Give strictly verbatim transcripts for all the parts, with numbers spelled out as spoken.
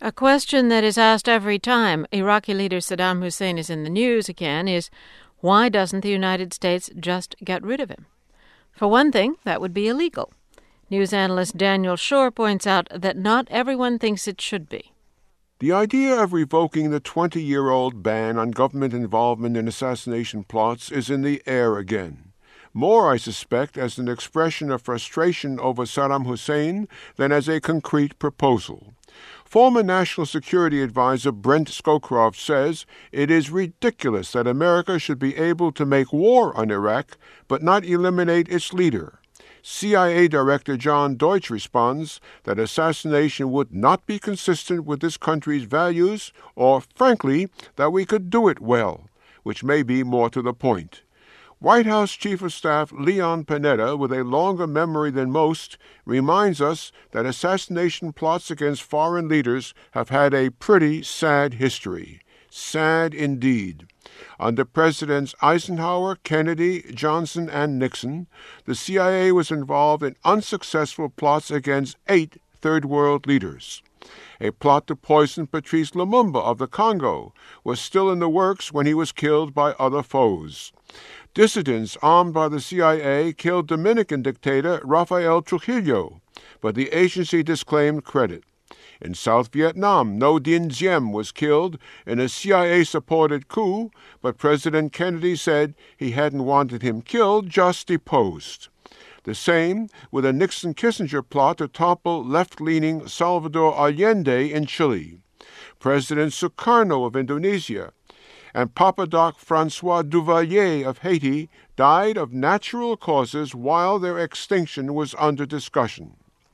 A question that is asked every time Iraqi leader Saddam Hussein is in the news again is, why doesn't the United States just get rid of him? For one thing, that would be illegal. News analyst Daniel Schorr points out that not everyone thinks it should be. The idea of revoking the twenty-year-old ban on government involvement in assassination plots is in the air again. More, I suspect, as an expression of frustration over Saddam Hussein than as a concrete proposal. Former National Security Advisor Brent Scowcroft says it is ridiculous that America should be able to make war on Iraq but not eliminate its leader. C I A Director John Deutsch responds that assassination would not be consistent with this country's values, or, frankly, that we could do it well, which may be more to the point. White House Chief of Staff Leon Panetta, with a longer memory than most, reminds us that assassination plots against foreign leaders have had a pretty sad history. Sad indeed. Under Presidents Eisenhower, Kennedy, Johnson, and Nixon, the C I A was involved in unsuccessful plots against eight Third World leaders. A plot to poison Patrice Lumumba of the Congo was still in the works when he was killed by other foes. Dissidents armed by the C I A killed Dominican dictator Rafael Trujillo, but the agency disclaimed credit. In South Vietnam, Ngo Dinh Diem was killed in a C I A-supported coup, but President Kennedy said he hadn't wanted him killed, just deposed. The same with a Nixon-Kissinger plot to topple left-leaning Salvador Allende in Chile. President Sukarno of Indonesia and Papa Doc Francois Duvalier of Haiti died of natural causes while their extinction was under discussion.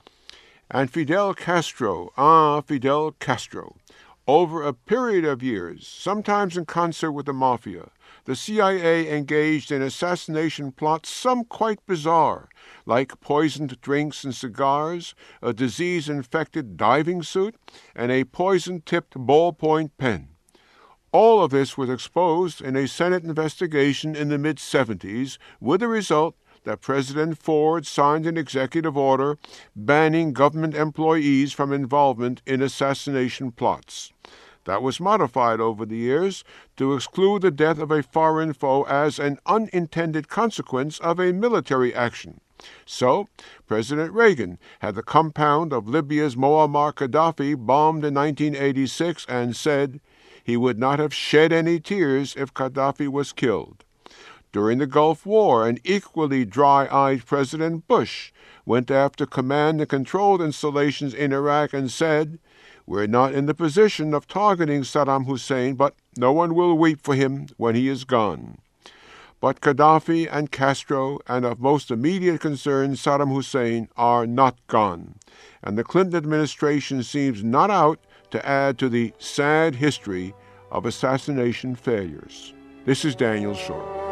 And Fidel Castro, ah, Fidel Castro. Over a period of years, sometimes in concert with the Mafia, the C I A engaged in assassination plots, some quite bizarre, like poisoned drinks and cigars, a disease-infected diving suit, and a poison-tipped ballpoint pen. All of this was exposed in a Senate investigation in the mid-seventies, with the result that President Ford signed an executive order banning government employees from involvement in assassination plots. That was modified over the years to exclude the death of a foreign foe as an unintended consequence of a military action. So, President Reagan had the compound of Libya's Muammar Gaddafi bombed in nineteen eighty-six and said he would not have shed any tears if Gaddafi was killed. During the Gulf War, an equally dry-eyed President Bush went after command and control installations in Iraq and said, "We're not in the position of targeting Saddam Hussein, but no one will weep for him when he is gone." But Gaddafi and Castro, and of most immediate concern Saddam Hussein, are not gone, and the Clinton administration seems not out to add to the sad history of assassination failures. This is Daniel Schorr.